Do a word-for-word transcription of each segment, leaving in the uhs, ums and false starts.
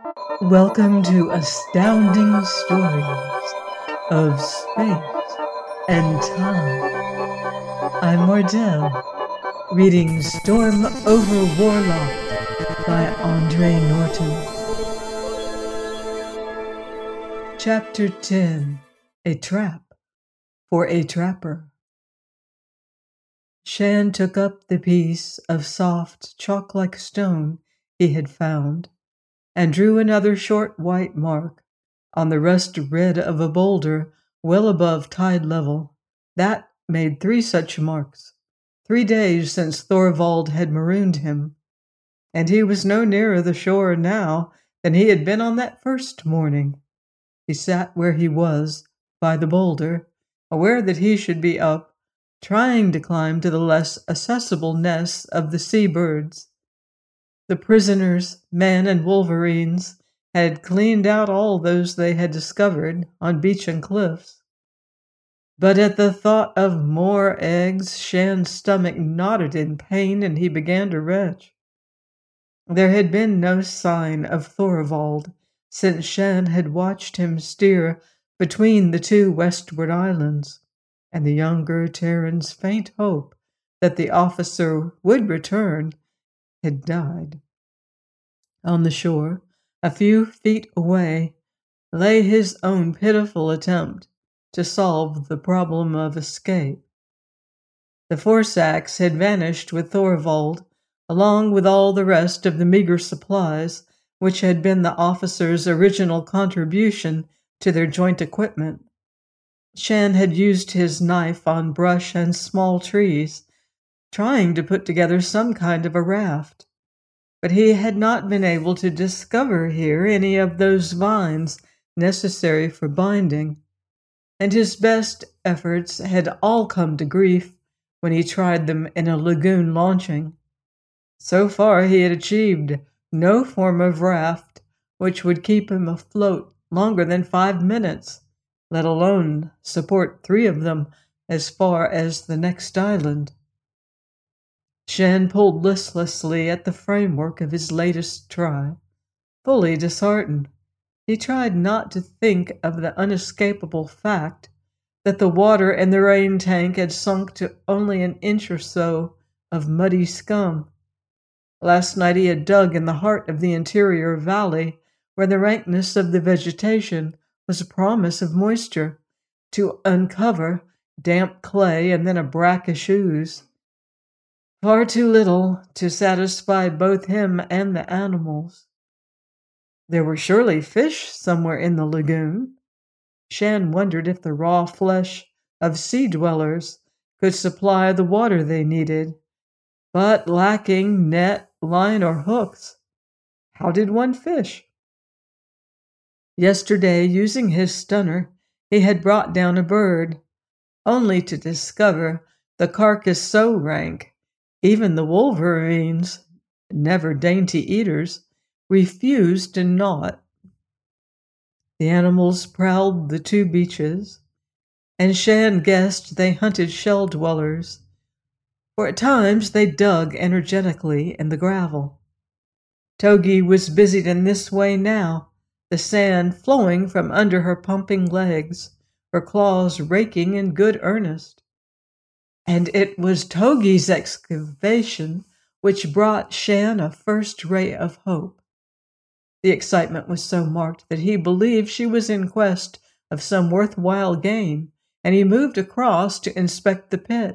Welcome to Astounding Stories of Space and Time. I'm Mardell, reading Storm Over Warlock by Andre Norton. Chapter ten, A Trap for a Trapper. Shan took up the piece of soft, chalk-like stone he had found and drew another short white mark on the rust red of a boulder well above tide level. That made three such marks, three days since Thorvald had marooned him, and he was no nearer the shore now than he had been on that first morning. He sat where he was, by the boulder, aware that he should be up, trying to climb to the less accessible nests of the sea birds. The prisoners, men and wolverines, had cleaned out all those they had discovered on beach and cliffs. But at the thought of more eggs, Shan's stomach knotted in pain and he began to retch. There had been no sign of Thorvald since Shan had watched him steer between the two westward islands, and the younger Terran's faint hope that the officer would return had died. On the shore, a few feet away, lay his own pitiful attempt to solve the problem of escape. The Forsax had vanished with Thorvald, along with all the rest of the meager supplies which had been the officer's original contribution to their joint equipment. Shan had used his knife on brush and small trees, trying to put together some kind of a raft. But he had not been able to discover here any of those vines necessary for binding, and his best efforts had all come to grief when he tried them in a lagoon launching. So far he had achieved no form of raft which would keep him afloat longer than five minutes, let alone support three of them as far as the next island. Shan pulled listlessly at the framework of his latest try, fully disheartened. He tried not to think of the unescapable fact that the water in the rain tank had sunk to only an inch or so of muddy scum. Last night he had dug in the heart of the interior valley, where the rankness of the vegetation was a promise of moisture, to uncover damp clay and then a brackish ooze. Far too little to satisfy both him and the animals. There were surely fish somewhere in the lagoon. Shan wondered if the raw flesh of sea dwellers could supply the water they needed, but lacking net, line, or hooks, how did one fish? Yesterday, using his stunner, he had brought down a bird, only to discover the carcass so rank even the wolverines, never dainty eaters, refused to gnaw it. The animals prowled the two beaches, and Shan guessed they hunted shell dwellers, for at times they dug energetically in the gravel. Togi was busied in this way now, the sand flowing from under her pumping legs, her claws raking in good earnest. And it was Togi's excavation which brought Shan a first ray of hope. The excitement was so marked that he believed she was in quest of some worthwhile game, and he moved across to inspect the pit.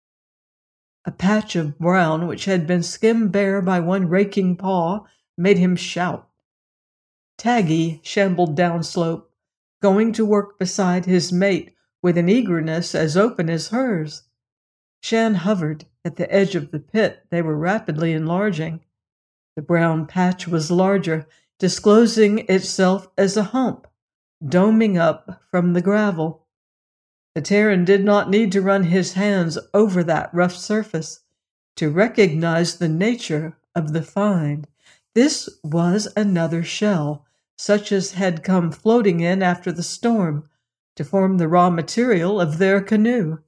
A patch of brown which had been skimmed bare by one raking paw made him shout. Taggy shambled downslope, going to work beside his mate with an eagerness as open as hers. Shan hovered at the edge of the pit they were rapidly enlarging. The brown patch was larger, disclosing itself as a hump, doming up from the gravel. The Terran did not need to run his hands over that rough surface to recognize the nature of the find. This was another shell, such as had come floating in after the storm to form the raw material of their canoe.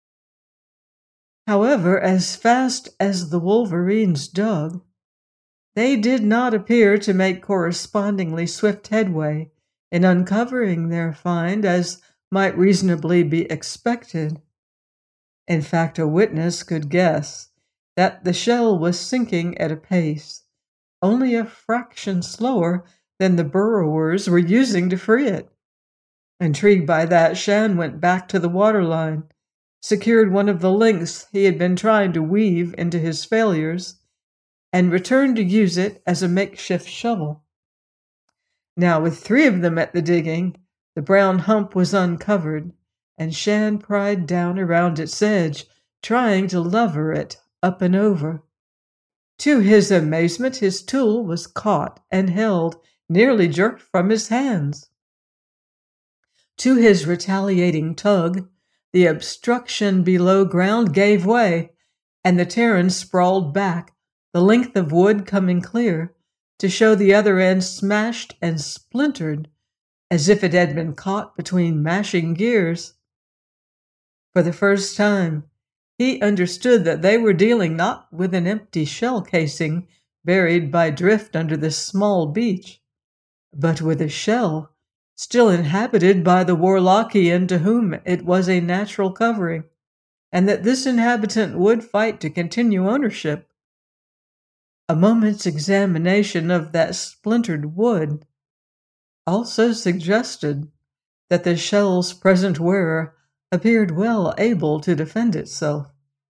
However, as fast as the wolverines dug, they did not appear to make correspondingly swift headway in uncovering their find as might reasonably be expected. In fact, a witness could guess that the shell was sinking at a pace only a fraction slower than the burrowers were using to free it. Intrigued by that, Shan went back to the waterline, secured one of the links he had been trying to weave into his failures, and returned to use it as a makeshift shovel. Now, with three of them at the digging, the brown hump was uncovered, and Shan pried down around its edge, trying to lever it up and over. To his amazement, his tool was caught and held, nearly jerked from his hands. To his retaliating tug, the obstruction below ground gave way, and the Terran sprawled back, the length of wood coming clear, to show the other end smashed and splintered, as if it had been caught between mashing gears. For the first time, he understood that they were dealing not with an empty shell casing buried by drift under this small beach, but with a shell still inhabited by the Warlockian to whom it was a natural covering, and that this inhabitant would fight to continue ownership. A moment's examination of that splintered wood also suggested that the shell's present wearer appeared well able to defend itself.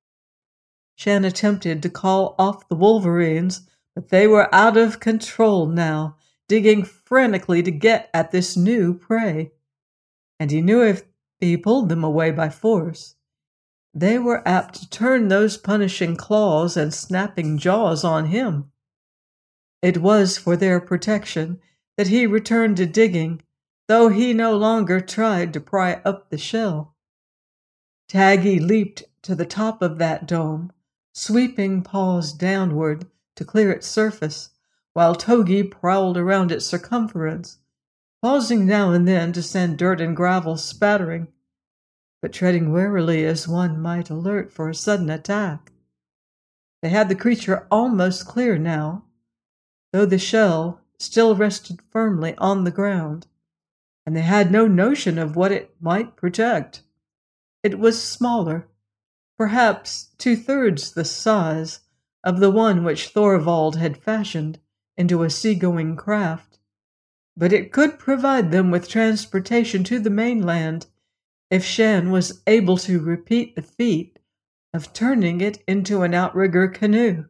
Shan attempted to call off the wolverines, but they were out of control now, digging frantically to get at this new prey. And he knew if he pulled them away by force, they were apt to turn those punishing claws and snapping jaws on him. It was for their protection that he returned to digging, though he no longer tried to pry up the shell. Taggy leaped to the top of that dome, sweeping paws downward to clear its surface, while Togi prowled around its circumference, pausing now and then to send dirt and gravel spattering, but treading warily as one might alert for a sudden attack. They had the creature almost clear now, though the shell still rested firmly on the ground, and they had no notion of what it might protect. It was smaller, perhaps two-thirds the size of the one which Thorvald had fashioned into a seagoing craft, but it could provide them with transportation to the mainland if Shan was able to repeat the feat of turning it into an outrigger canoe.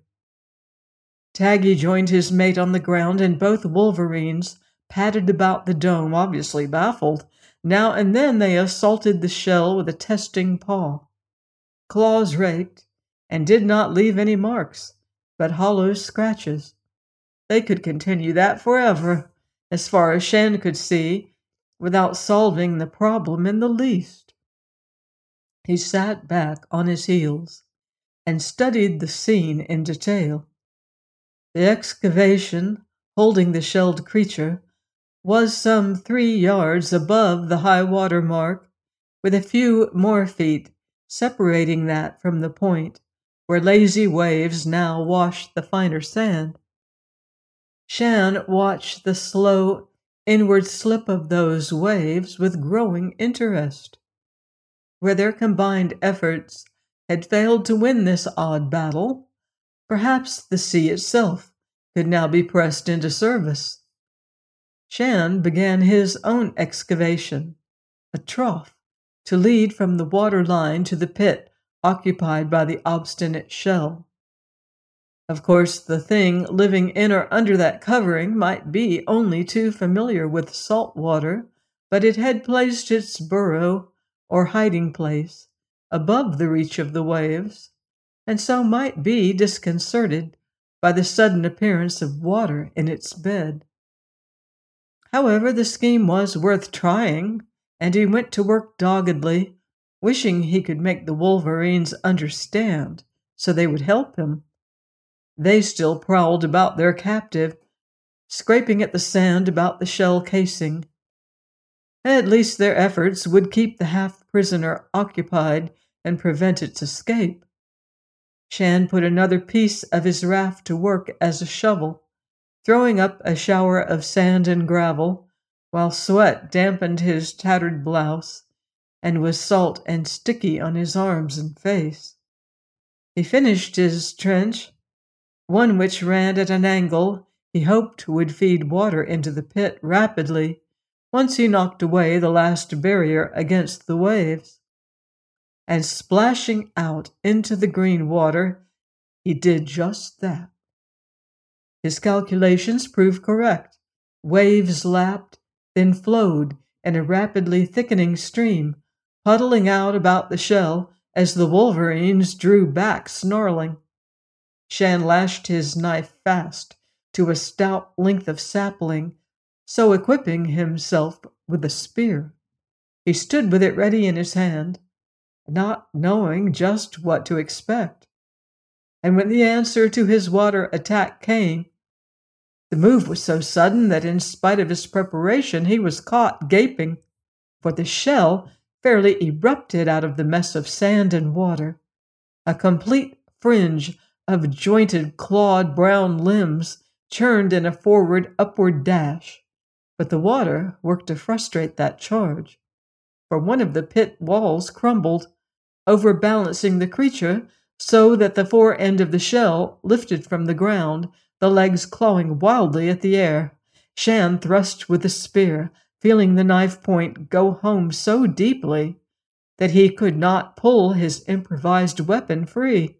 Taggy joined his mate on the ground, and both wolverines padded about the dome, obviously baffled. Now and then they assaulted the shell with a testing paw. Claws raked, and did not leave any marks, but hollow scratches. They could continue that forever, as far as Shan could see, without solving the problem in the least. He sat back on his heels and studied the scene in detail. The excavation holding the shelled creature was some three yards above the high water mark, with a few more feet separating that from the point where lazy waves now washed the finer sand. Shan watched the slow inward slip of those waves with growing interest. Where their combined efforts had failed to win this odd battle, perhaps the sea itself could now be pressed into service. Shan began his own excavation, a trough, to lead from the water line to the pit occupied by the obstinate shell. Of course, the thing living in or under that covering might be only too familiar with salt water, but it had placed its burrow or hiding place above the reach of the waves, and so might be disconcerted by the sudden appearance of water in its bed. However, the scheme was worth trying, and he went to work doggedly, wishing he could make the wolverines understand so they would help him. They still prowled about their captive, scraping at the sand about the shell casing. At least their efforts would keep the half-prisoner occupied and prevent its escape. Shan put another piece of his raft to work as a shovel, throwing up a shower of sand and gravel, while sweat dampened his tattered blouse and was salt and sticky on his arms and face. He finished his trench, one which ran at an angle he hoped would feed water into the pit rapidly once he knocked away the last barrier against the waves. And splashing out into the green water, he did just that. His calculations proved correct. Waves lapped, then flowed in a rapidly thickening stream, puddling out about the shell as the wolverines drew back snarling. Shan lashed his knife fast to a stout length of sapling, so equipping himself with a spear. He stood with it ready in his hand, not knowing just what to expect. And when the answer to his water attack came, the move was so sudden that in spite of his preparation, he was caught gaping, for the shell fairly erupted out of the mess of sand and water. A complete fringe of jointed, clawed brown limbs churned in a forward, upward dash, but the water worked to frustrate that charge, for one of the pit walls crumbled, overbalancing the creature so that the fore end of the shell lifted from the ground, the legs clawing wildly at the air. Shan thrust with the spear, feeling the knife point go home so deeply that he could not pull his improvised weapon free.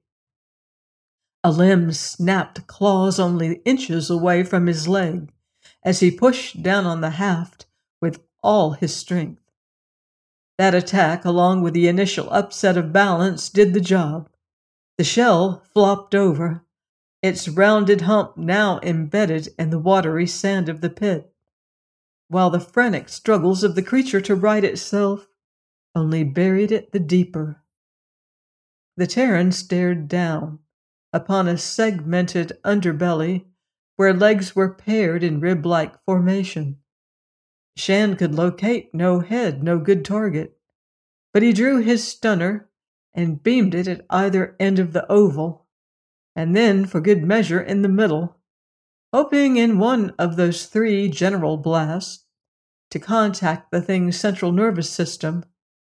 A limb snapped claws only inches away from his leg as he pushed down on the haft with all his strength. That attack, along with the initial upset of balance, did the job. The shell flopped over, its rounded hump now embedded in the watery sand of the pit, while the frantic struggles of the creature to right itself only buried it the deeper. The Terran stared down upon a segmented underbelly where legs were paired in rib-like formation. Shan could locate no head, no good target, but he drew his stunner and beamed it at either end of the oval, and then, for good measure, in the middle, hoping in one of those three general blasts to contact the thing's central nervous system.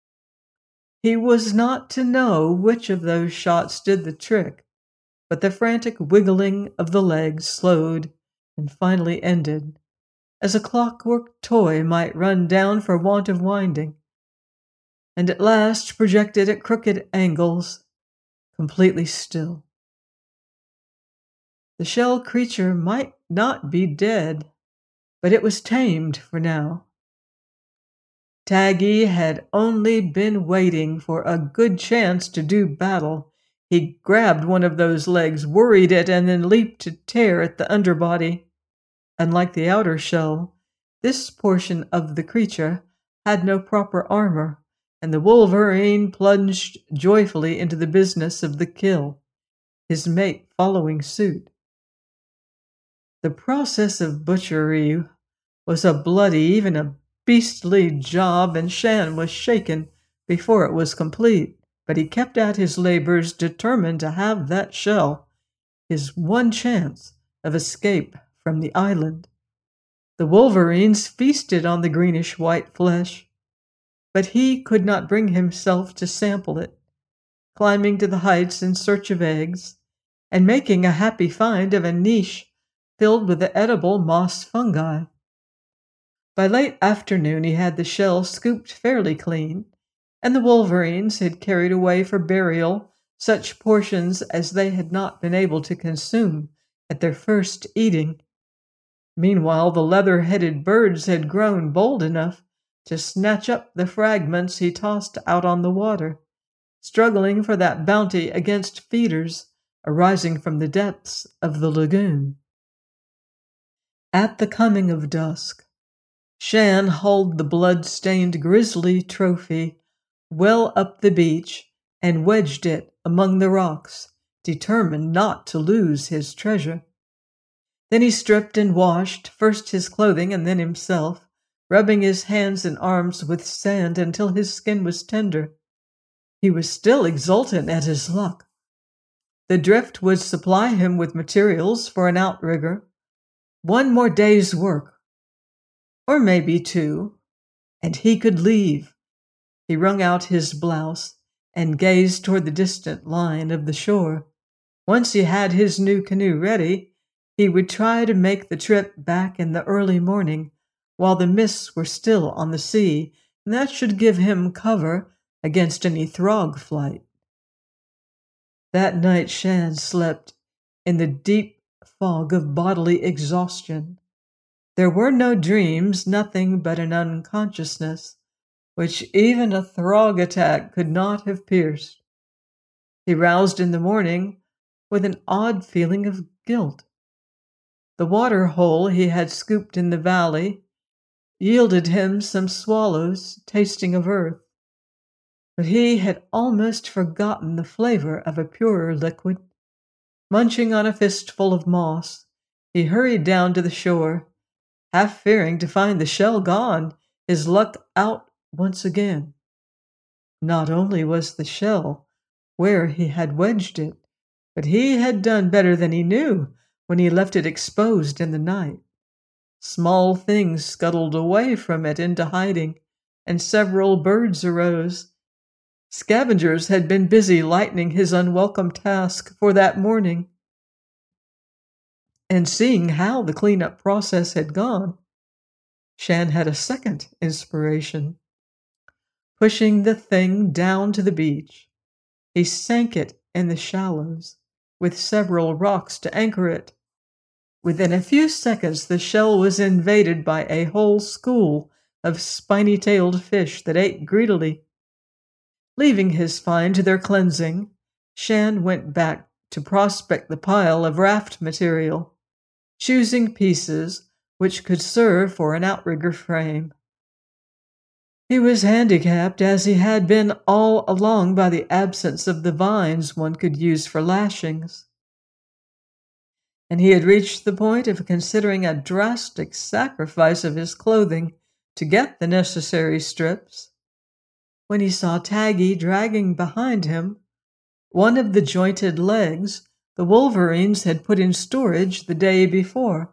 He was not to know which of those shots did the trick, but the frantic wiggling of the legs slowed and finally ended, as a clockwork toy might run down for want of winding, and at last projected at crooked angles, completely still. The shell creature might not be dead, but it was tamed for now. Taggy had only been waiting for a good chance to do battle. He grabbed one of those legs, worried it, and then leaped to tear at the underbody. Unlike the outer shell, this portion of the creature had no proper armor, and the wolverine plunged joyfully into the business of the kill, his mate following suit. The process of butchery was a bloody, even a beastly job, and Shan was shaken before it was complete, but he kept at his labors, determined to have that shell, his one chance of escape from the island. The wolverines feasted on the greenish-white flesh, but he could not bring himself to sample it, climbing to the heights in search of eggs, and making a happy find of a niche filled with the edible moss fungi. By late afternoon he had the shell scooped fairly clean, and the wolverines had carried away for burial such portions as they had not been able to consume at their first eating. Meanwhile, the leather-headed birds had grown bold enough to snatch up the fragments he tossed out on the water, struggling for that bounty against feeders arising from the depths of the lagoon. At the coming of dusk, Shan hauled the blood-stained grisly trophy well up the beach and wedged it among the rocks, determined not to lose his treasure. Then he stripped and washed, first his clothing and then himself, rubbing his hands and arms with sand until his skin was tender. He was still exultant at his luck. The drift would supply him with materials for an outrigger. One more day's work, or maybe two, and he could leave. He wrung out his blouse and gazed toward the distant line of the shore. Once he had his new canoe ready, he would try to make the trip back in the early morning while the mists were still on the sea, and that should give him cover against any throg flight. That night Shan slept in the deep fog of bodily exhaustion. There were no dreams, nothing but an unconsciousness, which even a throg attack could not have pierced. He roused in the morning with an odd feeling of guilt. The water hole he had scooped in the valley yielded him some swallows tasting of earth, but he had almost forgotten the flavor of a purer liquid. Munching on a fistful of moss, he hurried down to the shore, half fearing to find the shell gone, his luck out once again. Not only was the shell where he had wedged it, but he had done better than he knew when he left it exposed in the night. Small things scuttled away from it into hiding, and several birds arose. Scavengers had been busy lightening his unwelcome task for that morning. And seeing how the cleanup process had gone, Shan had a second inspiration. Pushing the thing down to the beach, he sank it in the shallows, with several rocks to anchor it. Within a few seconds, the shell was invaded by a whole school of spiny-tailed fish that ate greedily. Leaving his find to their cleansing, Shan went back to prospect the pile of raft material, choosing pieces which could serve for an outrigger frame. He was handicapped, as he had been all along, by the absence of the vines one could use for lashings, and he had reached the point of considering a drastic sacrifice of his clothing to get the necessary strips, when he saw Taggy dragging behind him one of the jointed legs the wolverines had put in storage the day before.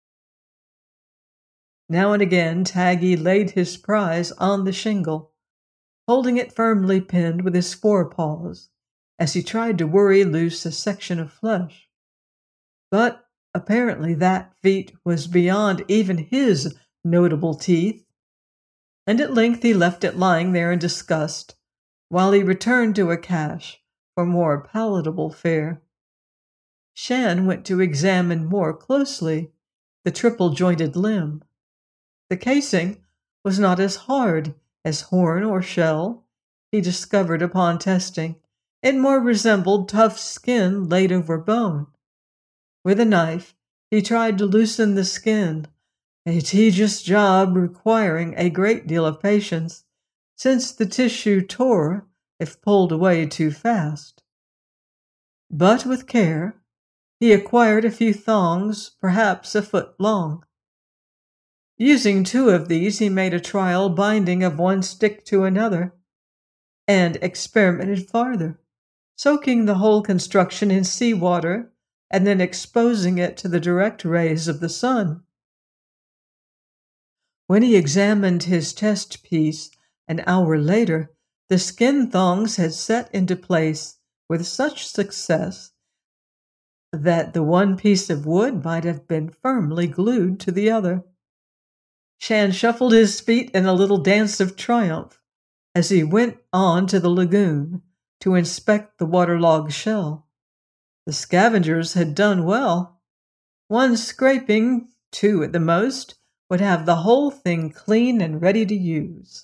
Now and again Taggy laid his prize on the shingle, holding it firmly pinned with his forepaws as he tried to worry loose a section of flesh. But apparently that feat was beyond even his notable teeth, and at length he left it lying there in disgust, while he returned to a cache for more palatable fare. Shan went to examine more closely the triple-jointed limb. The casing was not as hard as horn or shell, he discovered upon testing. It more resembled tough skin laid over bone. With a knife, he tried to loosen the skin, a tedious job requiring a great deal of patience, since the tissue tore if pulled away too fast. But with care, he acquired a few thongs, perhaps a foot long. Using two of these, he made a trial binding of one stick to another, and experimented farther, soaking the whole construction in seawater and then exposing it to the direct rays of the sun. When he examined his test piece an hour later, the skin thongs had set into place with such success that the one piece of wood might have been firmly glued to the other. Shan shuffled his feet in a little dance of triumph as he went on to the lagoon to inspect the waterlogged shell. The scavengers had done well. One scraping, two at the most, would have the whole thing clean and ready to use.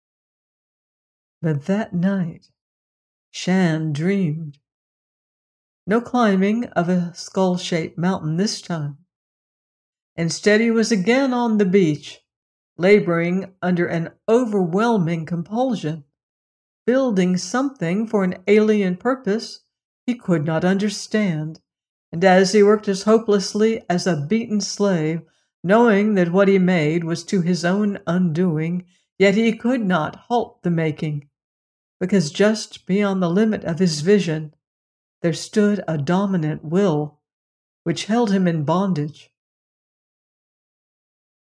But that night, Shan dreamed. No climbing of a skull-shaped mountain this time. Instead, he was again on the beach, laboring under an overwhelming compulsion, building something for an alien purpose he could not understand, and as he worked as hopelessly as a beaten slave, knowing that what he made was to his own undoing, yet he could not halt the making, because just beyond the limit of his vision there stood a dominant will which held him in bondage.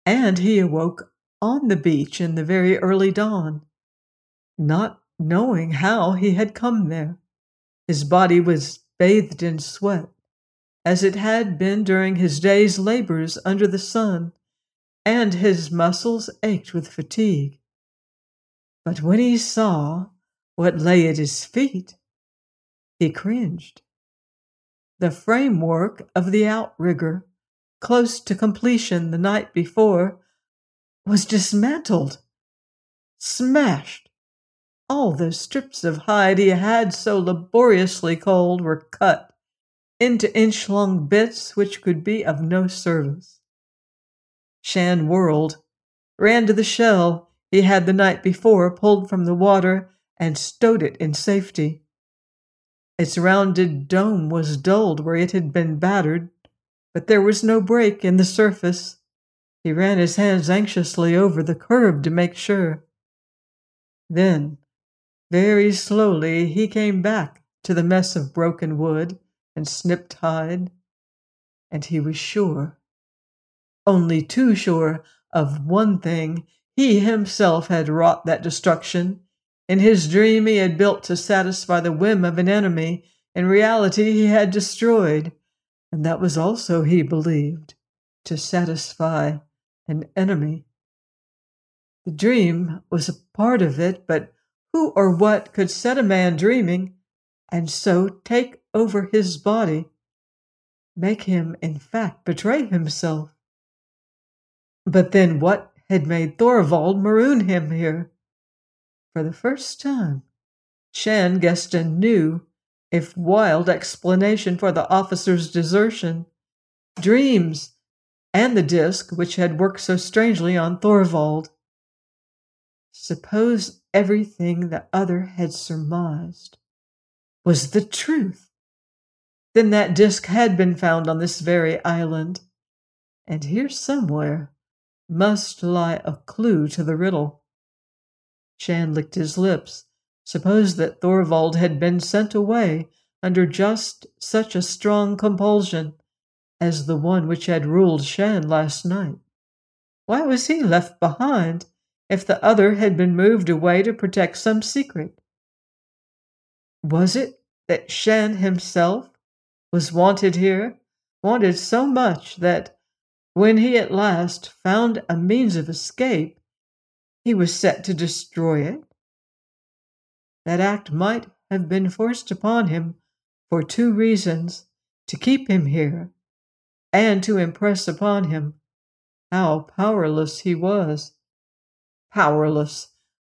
And he awoke on the beach in the very early dawn, not knowing how he had come there. His body was bathed in sweat, as it had been during his day's labors under the sun, and his muscles ached with fatigue. But when he saw what lay at his feet, he cringed. The framework of the outrigger, close to completion the night before, was dismantled, smashed. All those strips of hide he had so laboriously culled were cut into inch-long bits which could be of no service. Shan whirled, ran to the shell he had the night before pulled from the water, and stowed it in safety. Its rounded dome was dulled where it had been battered, but there was no break in the surface. He ran his hands anxiously over the curve to make sure. Then, very slowly, he came back to the mess of broken wood and snipped hide, and he was sure, only too sure, of one thing. He himself had wrought that destruction. In his dream he had built to satisfy the whim of an enemy. In reality he had destroyed, and that was also, he believed, to satisfy an enemy. The dream was a part of it, but who or what could set a man dreaming and so take over his body, make him, in fact, betray himself? But then what had made Thorvald maroon him here? For the first time, Shan guessed a new, if wild, explanation for the officer's desertion. Dreams, and the disk which had worked so strangely on Thorvald. Suppose everything the other had surmised was the truth. Then that disk had been found on this very island, and here somewhere must lie a clue to the riddle. Shan licked his lips. Suppose that Thorvald had been sent away under just such a strong compulsion as the one which had ruled Shan last night. Why was he left behind if the other had been moved away to protect some secret? Was it that Shan himself was wanted here, wanted so much that when he at last found a means of escape, he was set to destroy it? That act might have been forced upon him for two reasons: to keep him here, and to impress upon him how powerless he was. Powerless.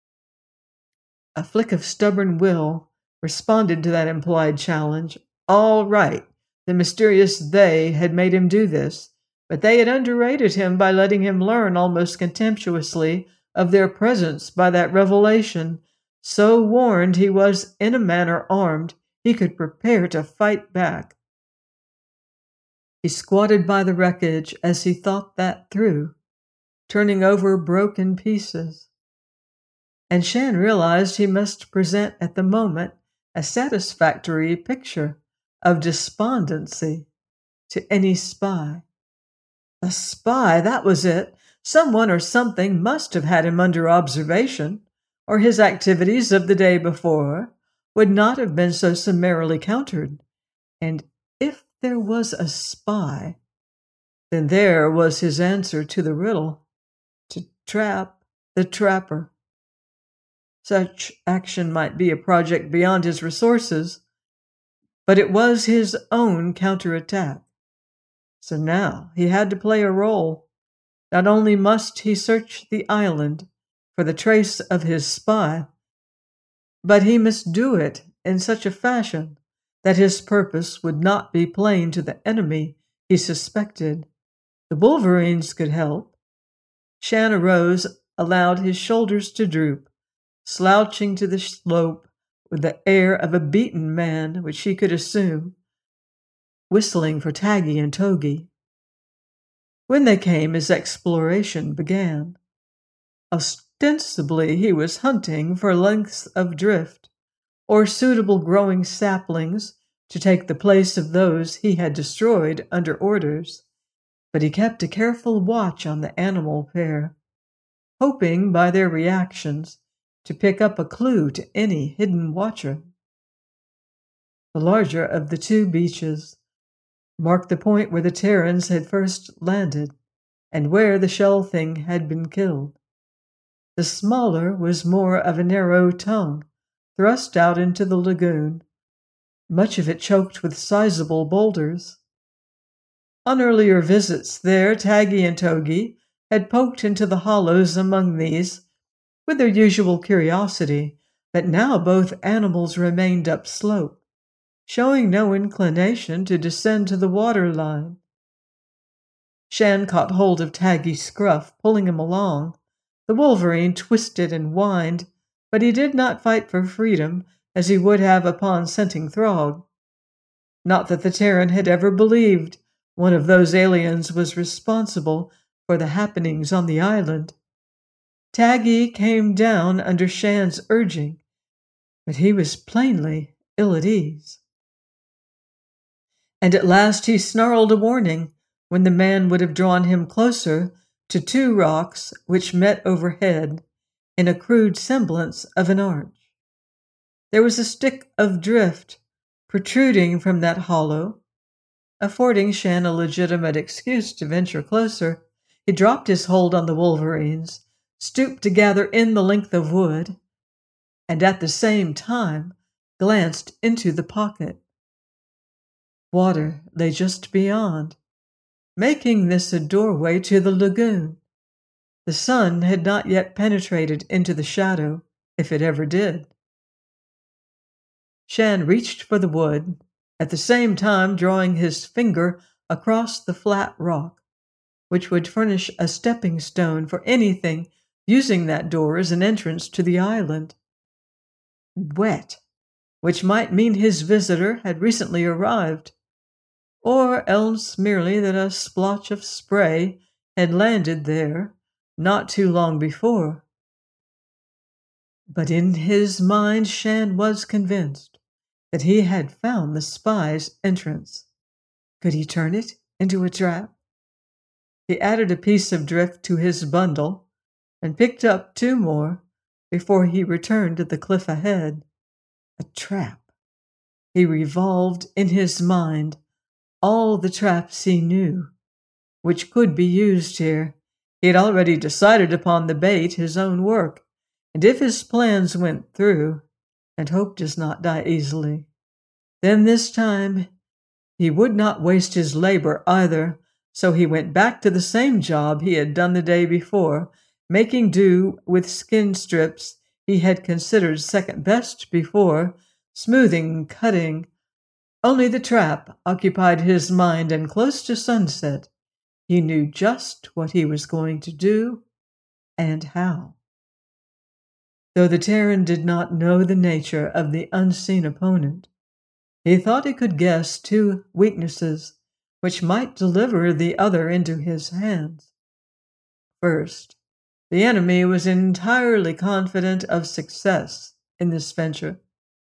A flick of stubborn will responded to that implied challenge. All right, the mysterious they had made him do this, but they had underrated him by letting him learn almost contemptuously of their presence by that revelation. So warned, he was in a manner armed. He could prepare to fight back. He squatted by the wreckage as he thought that through, turning over broken pieces. And Shan realized he must present at the moment a satisfactory picture of despondency to any spy. A spy, that was it. Someone or something must have had him under observation, or his activities of the day before would not have been so summarily countered. And if there was a spy, then there was his answer to the riddle: to trap the trapper. Such action might be a project beyond his resources, but it was his own counterattack. So now he had to play a role. Not only must he search the island for the trace of his spy, but he must do it in such a fashion that his purpose would not be plain to the enemy he suspected. The Wolverines could help. Shan arose, allowed his shoulders to droop, slouching to the slope with the air of a beaten man which he could assume, whistling for Taggy and Togi. When they came, his exploration began. Ostensibly, he was hunting for lengths of drift, or suitable growing saplings to take the place of those he had destroyed under orders. but he kept a careful watch on the animal pair, hoping by their reactions to pick up a clue to any hidden watcher. The larger of the two beaches marked the point where the Terrans had first landed and where the shell thing had been killed. The smaller was more of a narrow tongue, thrust out into the lagoon, much of it choked with sizable boulders. On earlier visits there, Taggy and Togi had poked into the hollows among these with their usual curiosity, but now both animals remained upslope, showing no inclination to descend to the water line. Shan caught hold of Taggy's scruff, pulling him along. The wolverine twisted and whined, but he did not fight for freedom as he would have upon scenting Throg. Not that the Terran had ever believed one of those aliens was responsible for the happenings on the island. Taggy came down under Shan's urging, but he was plainly ill at ease. And at last he snarled a warning when the man would have drawn him closer to two rocks which met overhead in a crude semblance of an arch. There was a stick of drift protruding from that hollow, affording Shan a legitimate excuse to venture closer. He dropped his hold on the wolverines, stooped to gather in the length of wood, and at the same time glanced into the pocket. Water lay just beyond, making this a doorway to the lagoon. The sun had not yet penetrated into the shadow, if it ever did. Shan reached for the wood, at the same time drawing his finger across the flat rock, which would furnish a stepping stone for anything using that door as an entrance to the island. Wet, which might mean his visitor had recently arrived, or else merely that a splotch of spray had landed there not too long before. But in his mind Shan was convinced that he had found the spy's entrance. Could he turn it into a trap? He added a piece of drift to his bundle and picked up two more before he returned to the cliff ahead. A trap. He revolved in his mind all the traps he knew, which could be used here. He had already decided upon the bait, his own work, and if his plans went through, and hope does not die easily, then this time he would not waste his labor either, so he went back to the same job he had done the day before, making do with skin strips he had considered second best before, smoothing, cutting. Only the trap occupied his mind, and close to sunset he knew just what he was going to do and how. Though the Terran did not know the nature of the unseen opponent, he thought he could guess two weaknesses which might deliver the other into his hands. First, the enemy was entirely confident of success in this venture.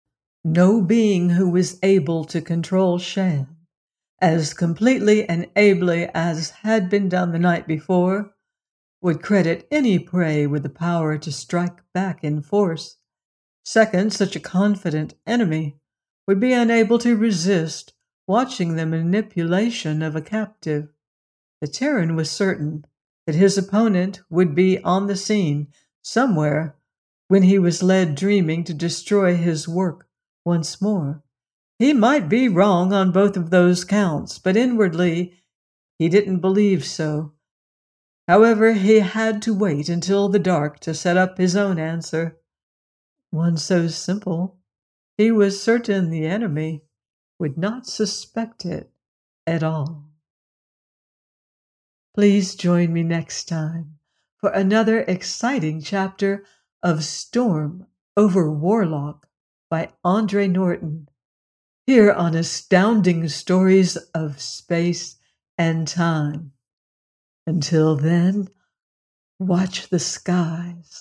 No being who was able to control Shan as completely and ably as had been done the night before would credit any prey with the power to strike back in force. Second, such a confident enemy would be unable to resist watching the manipulation of a captive. The Terran was certain that his opponent would be on the scene somewhere when he was led dreaming to destroy his work once more. He might be wrong on both of those counts, but inwardly he didn't believe so. However, he had to wait until the dark to set up his own answer. One so simple, he was certain the enemy would not suspect it at all. Please join me next time for another exciting chapter of Storm over Warlock by Andre Norton, here on Astounding Stories of Space and Time. Until then, watch the skies.